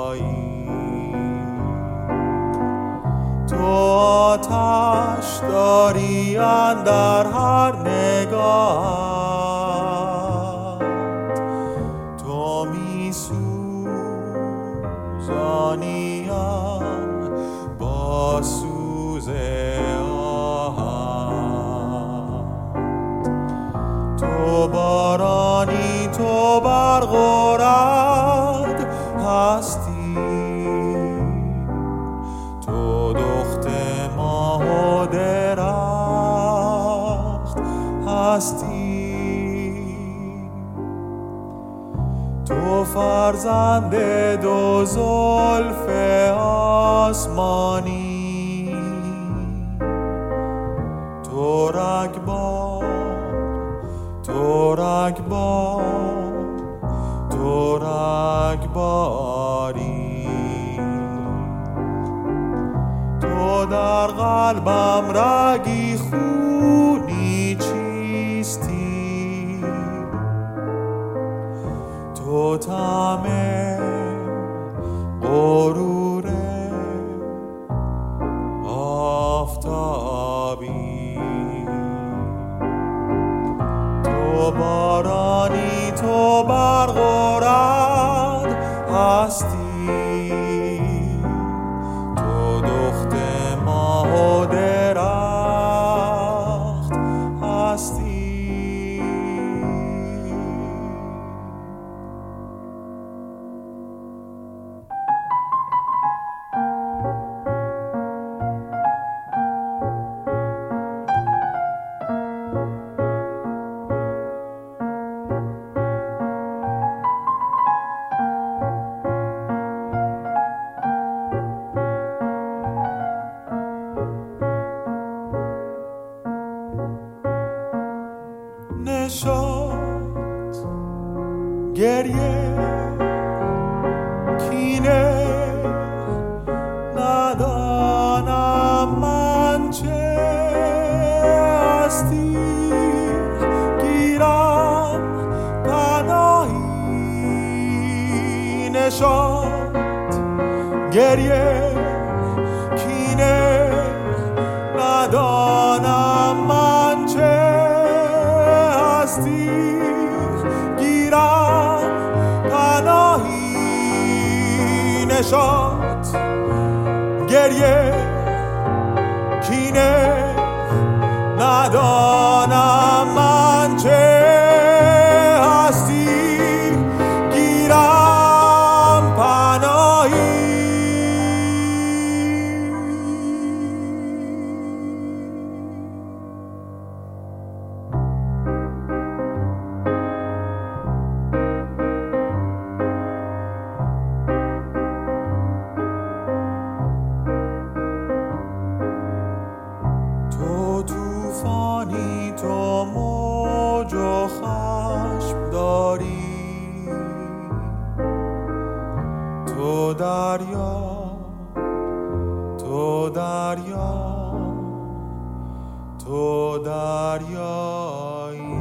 تو آتش داری اندر هر نگاهت، تو می سوزانیم با سوز آهت. تو بارانی، تو برق و رعد هستی، تو دخت ماه و درخت هستی، تو فرزند دو زلف آسمانی، تو رگبار، تو رگبار، تو رگباری، تو در قلبم رگی خونی چیستی، تو طعم غرور آفتابی، تو بارانی، تو برق و رعد هستی، تو دخت ماه و درخت هستی. نشاط، گریه، کینه، ندانم من چه هستی، گیرم پناهی. نشاط، گریه، کینه، ندانم من چه هستی، گیرم پناهی. نشاط، گریه، کینه، ندانم من چه هستی، گیرم پناهی. تو طوفانی، تو موج و خشم داری، تو دریا، تو دریا، تو دریایی.